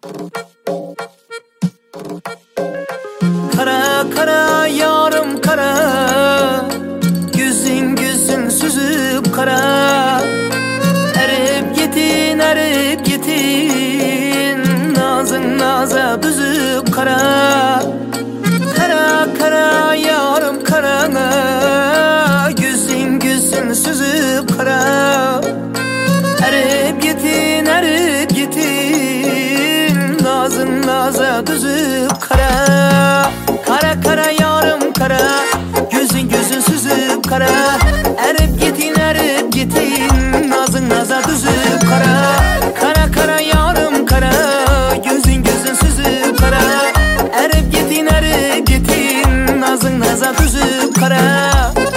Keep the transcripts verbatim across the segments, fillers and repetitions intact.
Kara kara yarım kara, Güzün güzün süzüp kara. Erip gitin erip gitin, Nazın naza büzüp kara. Kara kara yarım kara, Güzün güzün süzüp kara. Erip gitin erip gitin, Nazın naza büzüp kara. Kara kara yarım kara, Gözün gözün süzüp kara. Erip gitin erip gitin, Nazın naza düzüp kara. Kara kara yarım kara, Gözün gözün süzüp kara. Erip gitin erip gitin, Nazın naza düzüp kara.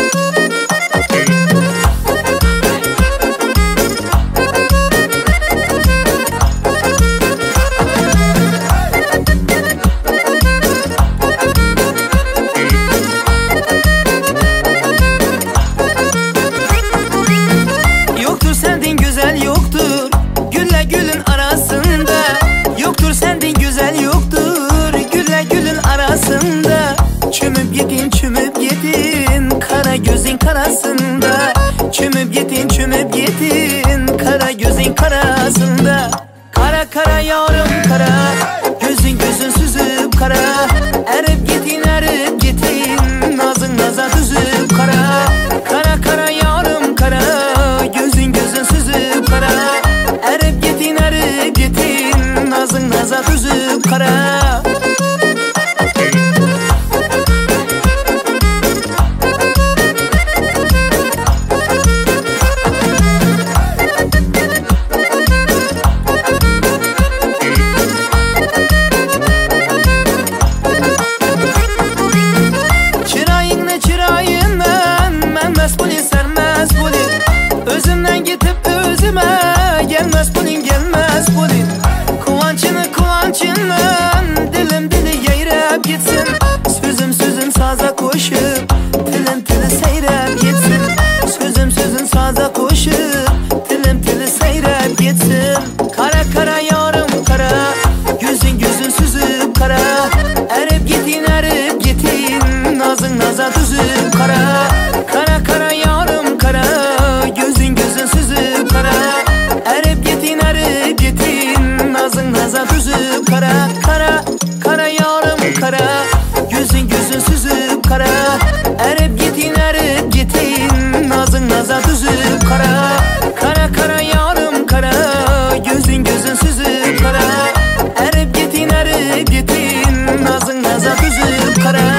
Çümüp gidin çümüp gidin, Kara gözün karasında. Çümüp gidin çümüp gidin, Kara gözün karasında. Kara kara yarım kara, Gözün gözün süzüp kara. Erip gidin erip gidin, Nazın naza düzüp kara. Kara kara yarım kara, Gözün gözün süzüp kara. Erip gidin erip gidin, Nazın naza düzüp kara. Özümden gitip özüme gelmez bulin gelmez bulin. Kıvançını kıvançından dilim dili yayrap gitsin. Sözüm sözün saza koşup dilim dili seyrep gitsin. Sözüm sözün saza koşup dilim dili seyrep gitsin. Kara kara yarım kara, Gözün gözün süzüp kara. Erip gitin erip gitin, Nazın naza düzüp kara. Kara kara yarım kara, Gözün gözün süzüp kara. Erip gitin erip gitin, Nazın naza düzüp kara. Kara kara yarım kara, Gözün gözün süzüp kara. Erip gitin erip gitin, Nazın naza düzüp kara. Kara kara yarım kara, Gözün gözün süzüp kara. Erip gitin erip gitin, Nazın naza düzüp kara.